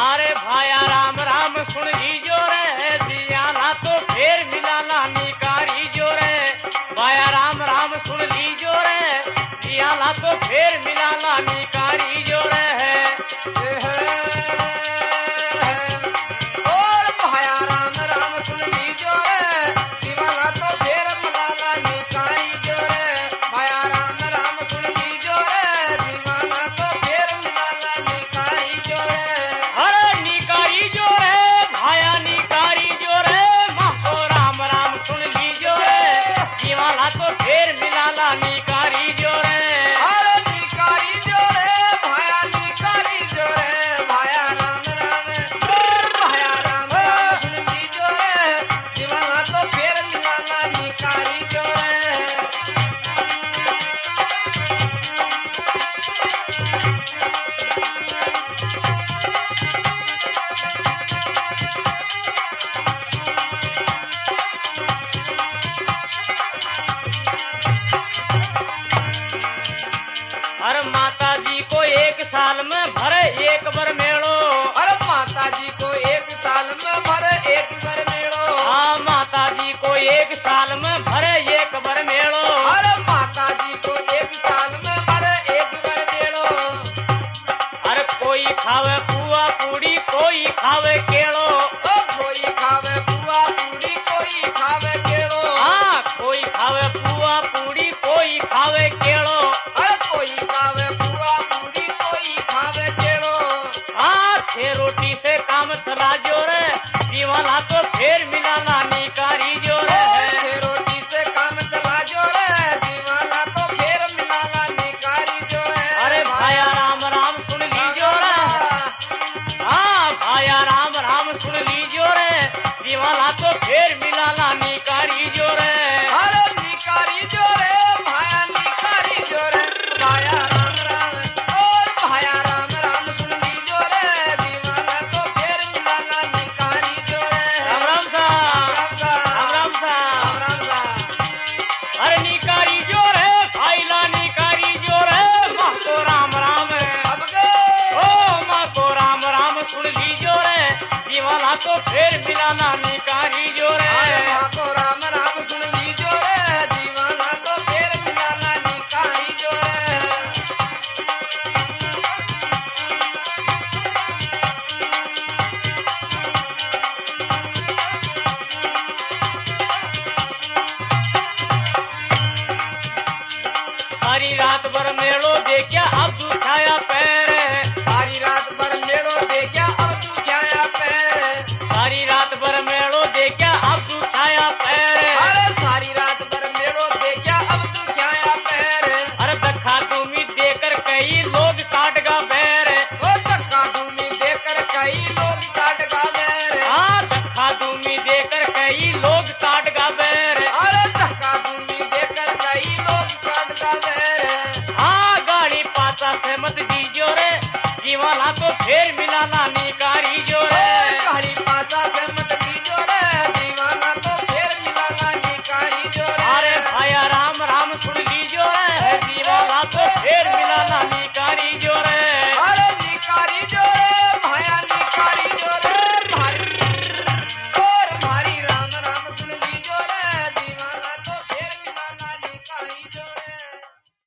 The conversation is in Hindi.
अरे भाया राम राम सुन लीजो रे, जियाला तो फिर मिलाला निकारी जो रे। भाया राम राम सुन लीजो रे, जियाला तो फिर मिलाला निकारी जो रे। और भाया राम राम सुन लीजो रे, जियाला तो फिर मिलाला निकारी जो रे। भाया राम राम सुन लीजो रे, जियाला तो फिर मिलाला निकारी जो रे। अरे निकारी जो रे, भाया निकारी जो रे, माको राम राम सुन लीजो रे, जियाला तो फिर मिलाला निकारी जो रे। अरे निकारी जो रे, भाया निकारी जो रे। भाया राम राम और भाया राम राम सुन लीजो रे, जियाला तो फिर मिलाला निकारी जो रे। अरे माता जी को एक साल में भरे एक बार मेड़ो। अरे माता जी को एक साल में भरे एक बार मेड़ो। हाँ माता जी को एक साल में भरे एक बार मेड़ो। अरे माता जी को एक साल में भरे एक बार मेड़ो। अरे कोई खावे पुआ पूड़ी, कोई खावे केड़ो। ओ कोई खावे पुआ पूड़ी, कोई खावे केड़ो। हाँ कोई खावे पुआ पूड़ी, कोई खावे केड़ो। अरे कोई खावे पुआ पूड़ी, कोई खावे केड़ो। हाँ थे रोटी से काम चला जो रे, जीवाला तो फिर मिलाला निकारी जो रे। थे रोटी से काम चला जो रे, दीवाना तो फिर मिलाला निकारी जो है। अरे भाया राम राम सुन लीजो रे। हाँ भाया राम राम सुन लीजो रे, जीवाला तो फिर मिलाला निकारी जो रे। अरे निकारी जो रे, भाया निकारी जो रे। भाया राम राम और भाया राम राम सुन लीजो रे, दीवाना तो फिर मिलाला निकारी जो रे। राम राम सा, राम सा, राम राम सा। राम सा। अरे निकारी जो रे, भाईला निकारी जो रे, माँ को राम राम। अब गए ओ माँ को राम राम सुन लीजो रे, जीवाला तो फिर मिलाना निकारी जो रे। अरे माँ को राम राम सुन लीजो रे, दीवाना तो फिर मिलाला निकारी जो है। सारी रात भर मेड़ो देखा अब दुखाया पैर। सारी रात भर मेड़ो देखा अब तू छाया पैर। सारी रात भर मेड़ो देखा अब दुखाया पैर। अरे सारी रात भर मेड़ो देखा अब तू छाया पैर। अरे धक्का तुम्हें देकर कई लोग काट गा बैर। ओ धक्का धूमी देकर कई लोग काट गा बैर। हाँ धक्का तुम्हें देकर कई लोग काट गा बैर। अरे धक्का धूमी देकर कई लोग काट गा बैर। हाँ गाड़ी पाचा से मत दीजो रे, जीवाला तो फिर मिलाना